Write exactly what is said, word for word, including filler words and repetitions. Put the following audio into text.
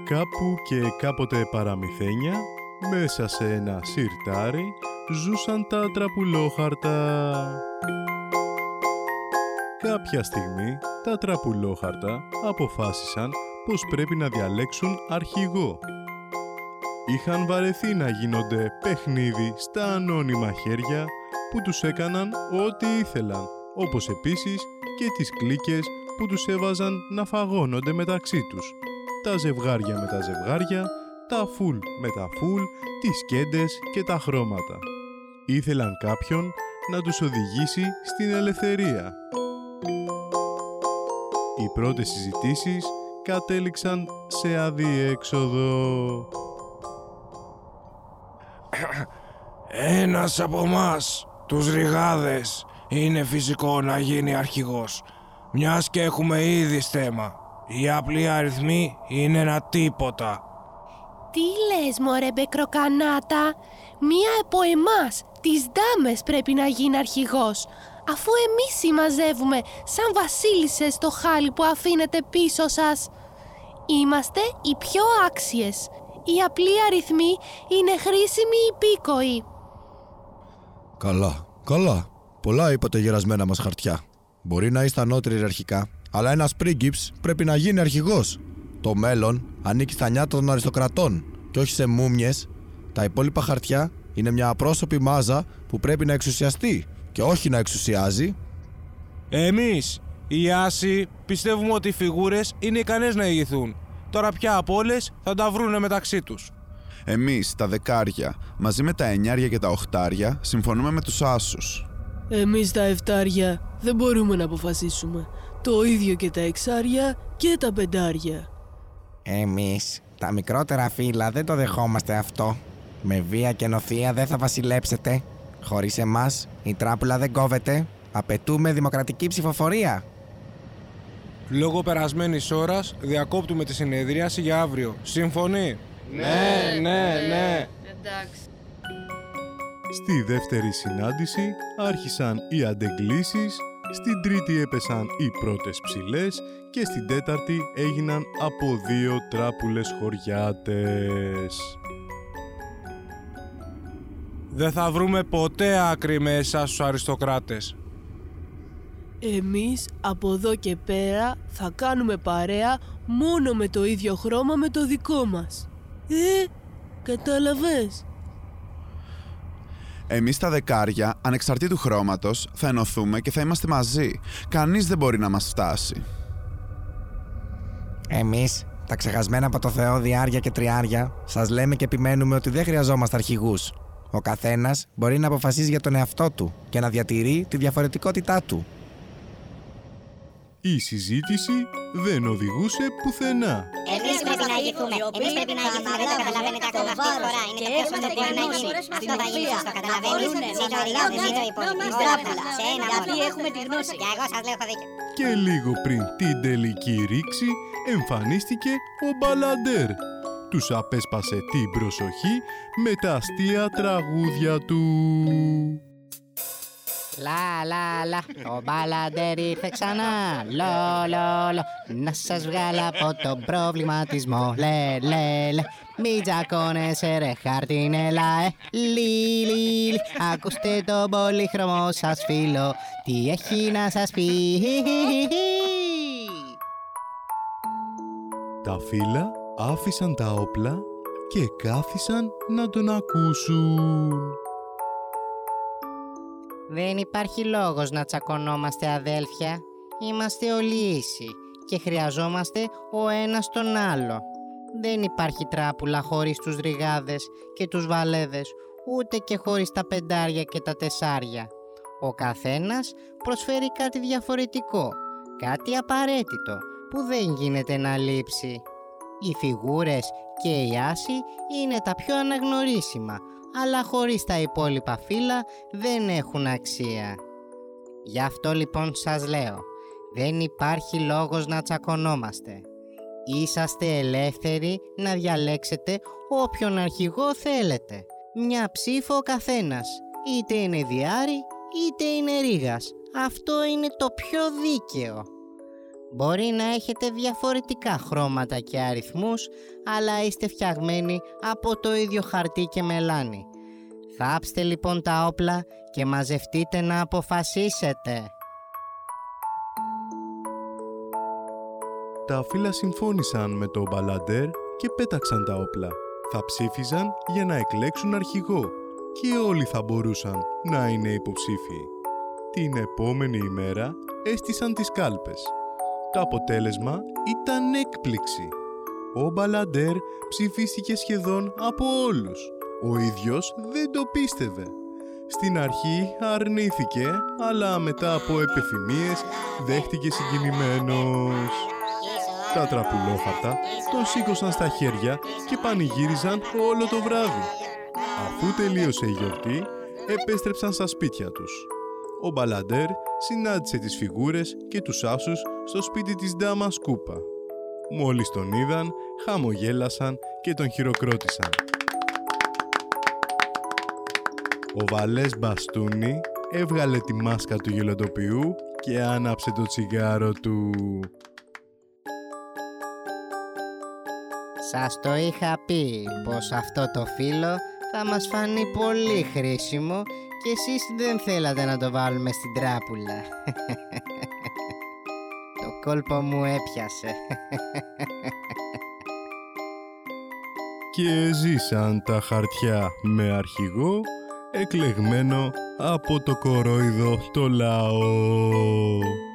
Κάπου και κάποτε παραμυθένια, μέσα σε ένα σιρτάρι, ζούσαν τα τραπουλόχαρτα. Κάποια στιγμή, τα τραπουλόχαρτα αποφάσισαν πως πρέπει να διαλέξουν αρχηγό. Είχαν βαρεθεί να γίνονται παιχνίδι στα ανώνυμα χέρια που τους έκαναν ό,τι ήθελαν, όπως επίσης και τις κλίκες που τους έβαζαν να φαγώνονται μεταξύ τους, τα ζευγάρια με τα ζευγάρια, τα φουλ με τα φουλ, τις κέντες και τα χρώματα. Ήθελαν κάποιον να τους οδηγήσει στην ελευθερία. Οι πρώτες συζητήσεις κατέληξαν σε αδιέξοδο. Ένας από μας, τους ρηγάδες, είναι φυσικό να γίνει αρχηγός, μιας και έχουμε ήδη στέμα. Οι απλοί αριθμοί είναι ένα τίποτα. Τι λες μωρέ μπεκροκανάτα, μία από εμάς, τις δάμες πρέπει να γίνει αρχηγός, αφού εμείς συμμαζεύουμε σαν βασίλισσες το χάλι που αφήνετε πίσω σας. Είμαστε οι πιο άξιες. Οι απλοί αριθμοί είναι χρήσιμοι υπήκοοι. Καλά, καλά. Πολλά είπατε γερασμένα μας χαρτιά. Μπορεί να είστε ανώτεροι ιεραρχικά, αλλά ένας πρίγκιπς πρέπει να γίνει αρχηγός. Το μέλλον ανήκει στα νιάτα των αριστοκρατών και όχι σε μούμιες. Τα υπόλοιπα χαρτιά είναι μια απρόσωπη μάζα που πρέπει να εξουσιαστεί και όχι να εξουσιάζει. Εμείς, οι άσοι, πιστεύουμε ότι οι φιγούρες είναι ικανές να ηγηθούν. Τώρα πια από όλες θα τα βρούνε μεταξύ τους. Εμείς, τα δεκάρια, μαζί με τα εννιάρια και τα οχτάρια, συμφωνούμε με τους άσους. Εμείς τα εφτάρια δεν μπορούμε να αποφασίσουμε. Το ίδιο και τα εξάρια και τα πεντάρια. Εμείς, τα μικρότερα φύλλα, δεν το δεχόμαστε αυτό. Με βία και νοθεία δεν θα βασιλέψετε. Χωρίς εμάς, η τράπουλα δεν κόβεται. Απαιτούμε δημοκρατική ψηφοφορία. Λόγω περασμένης ώρας διακόπτουμε τη συνεδρίαση για αύριο. Σύμφωνοι? Ναι, ναι, ναι. Εντάξει. Στη δεύτερη συνάντηση άρχισαν οι αντεγκλήσεις, στην τρίτη έπεσαν οι πρώτες ψηλές και στην τέταρτη έγιναν από δύο τράπουλες χωριάτες. Δεν θα βρούμε ποτέ άκρη με εσάς τους αριστοκράτες. Εμείς από εδώ και πέρα θα κάνουμε παρέα μόνο με το ίδιο χρώμα με το δικό μας. Ε, κατάλαβες? Εμείς τα δεκάρια, ανεξαρτήτου χρώματος, θα ενωθούμε και θα είμαστε μαζί. Κανείς δεν μπορεί να μας φτάσει. Εμείς, τα ξεχασμένα από το Θεό διάρια και τριάρια, σας λέμε και επιμένουμε ότι δεν χρειαζόμαστε αρχηγούς. Ο καθένας μπορεί να αποφασίζει για τον εαυτό του και να διατηρεί τη διαφορετικότητά του. Η συζήτηση δεν οδηγούσε πουθενά. Εμείς πρέπει να ηγηθούμε. Εμείς πρέπει να ηγηθούμε. Δεν το καταλαβαίνετε ακόμα αυτή η φορά. Είναι το πιο σωστό που μπορεί να γίνει. Αυτό θα γίνει σωστό. Καταλαβαίνεις? Ζήτω ο ρηγάδες, ζήτω η υπόλοιπη. Τράπουλα. Σε ένα μόνο. Γιατί έχουμε τη γνώση. Και εγώ σας λέω έχω δίκιο. Και λίγο πριν την τελική ρήξη εμφανίστηκε ο Μπαλαντέρ. Τους απέσπασε την προσοχή με τα αστεία τραγούδια του. Λα λα λα, ο Μπαλαντέρ ήρθε ξανά. Λο λο λο, να σας βγάλω από τον προβληματισμό. Λε λε λε, μη τζακώνεσαι ρε χαρτινέλα. Ε, λι λι λι, ακούστε τον πολύχρωμο σας φίλο, τι έχει να σας πει. Τα φύλλα άφησαν τα όπλα και κάθισαν να τον ακούσουν. Δεν υπάρχει λόγος να τσακωνόμαστε αδέλφια. Είμαστε όλοι ίσοι και χρειαζόμαστε ο ένας τον άλλο. Δεν υπάρχει τράπουλα χωρίς τους ρηγάδες και τους βαλέδες, ούτε και χωρίς τα πεντάρια και τα τεσσάρια. Ο καθένας προσφέρει κάτι διαφορετικό, κάτι απαραίτητο που δεν γίνεται να λείψει. Οι φιγούρες και οι άσοι είναι τα πιο αναγνωρίσιμα, αλλά χωρίς τα υπόλοιπα φύλλα δεν έχουν αξία. Γι' αυτό λοιπόν σας λέω, δεν υπάρχει λόγος να τσακωνόμαστε. Είσαστε ελεύθεροι να διαλέξετε όποιον αρχηγό θέλετε. Μια ψήφο ο καθένας, είτε είναι διάρη είτε είναι ρήγας. Αυτό είναι το πιο δίκαιο. Μπορεί να έχετε διαφορετικά χρώματα και αριθμούς, αλλά είστε φτιαγμένοι από το ίδιο χαρτί και μελάνι. Θάψτε λοιπόν τα όπλα και μαζευτείτε να αποφασίσετε. Τα φύλλα συμφώνησαν με τον Μπαλαντέρ και πέταξαν τα όπλα. Θα ψήφιζαν για να εκλέξουν αρχηγό και όλοι θα μπορούσαν να είναι υποψήφιοι. Την επόμενη ημέρα έστησαν τις κάλπες. Το αποτέλεσμα ήταν έκπληξη. Ο Μπαλαντέρ ψηφίστηκε σχεδόν από όλους. Ο ίδιος δεν το πίστευε. Στην αρχή αρνήθηκε, αλλά μετά από επιθυμίες δέχτηκε συγκινημένος. Τα τραπουλόχαρτα τον σήκωσαν στα χέρια και πανηγύριζαν όλο το βράδυ. Αφού τελείωσε η γιορτή, επέστρεψαν στα σπίτια τους. Ο Μπαλαντέρ συνάντησε τις φιγούρες και τους άσους στο σπίτι της ντάμας Κούπα. Μόλις τον είδαν, χαμογέλασαν και τον χειροκρότησαν. Ο Βαλές Μπαστούνι έβγαλε τη μάσκα του γελοτοποιού και άναψε το τσιγάρο του. Σας το είχα πει πως αυτό το φύλλο θα μας φανεί πολύ χρήσιμο και εσείς δεν θέλατε να το βάλουμε στην τράπουλα. Το κόλπο μου έπιασε. Και ζήσαν τα χαρτιά με αρχηγό εκλεγμένο από το κορόιδο το λαό.